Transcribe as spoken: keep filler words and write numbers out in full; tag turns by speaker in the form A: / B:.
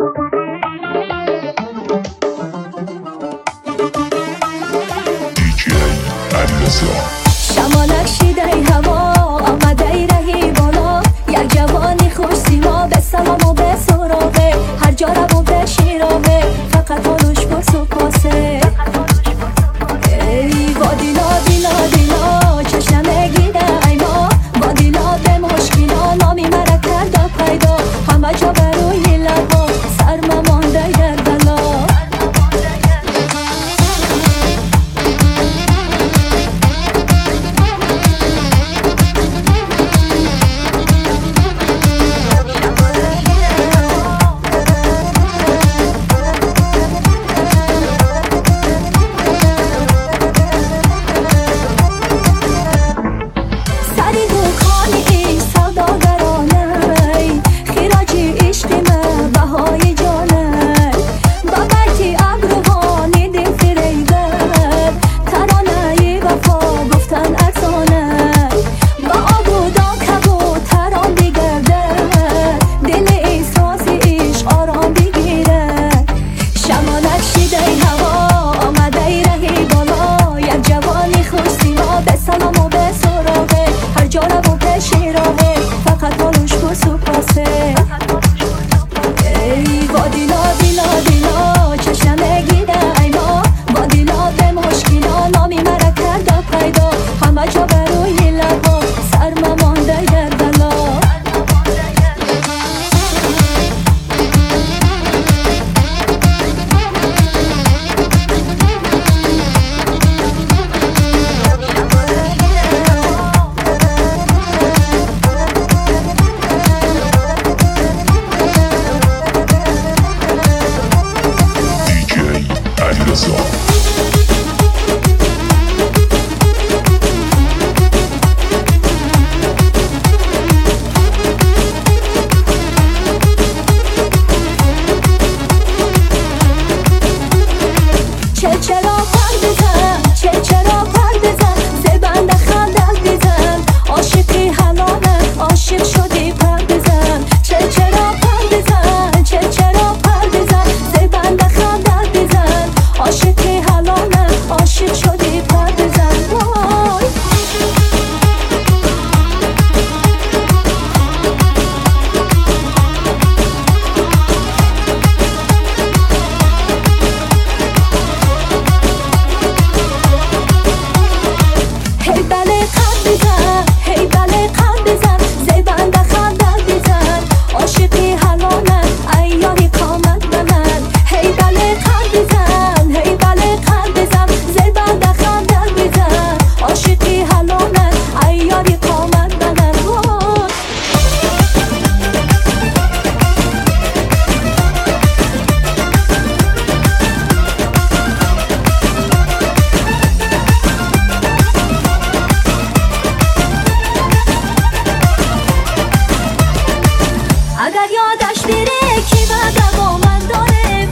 A: شمالک شیده هوا آمده رهی بالا، یک جوانی خوش سیما به سلام و به سراغه، هر جا رو به شیراغه، فقط حالش پرس و پاسه. ای با دیلا دیلا دیلا چشم گیده اینا، با دیلا به مشکینا نامی مرا کرده پیدا، همه جا بروی لبا سرما مانده در دلا. ای با دیلا دیلا دیلا چشم گیده اینا، با دیلا به مشکینا نامی مرا کرده پیدا، همه جا بروی لبا سرما مانده در دلا. چه چرا پر بزن، چه چرا پر بزن، زبند خندت بزن، عاشقی حلاله عاشق شدی پر بزن. چه چرا پر بزن، چه چرا پر بزن، زبند خندت بزن، عاشقی حلاله عاشق شدی پر بزن. وای هی بله قلب بزن، زبند خندت بزن، عاشقی حلاله ایاری قامت به من. هی بله قلب بزن، هی بله قلب بزن، زبند خندت بزن، عاشقی حلاله ایاری قامت به من. اگر یادش بره کی بعد با من داره،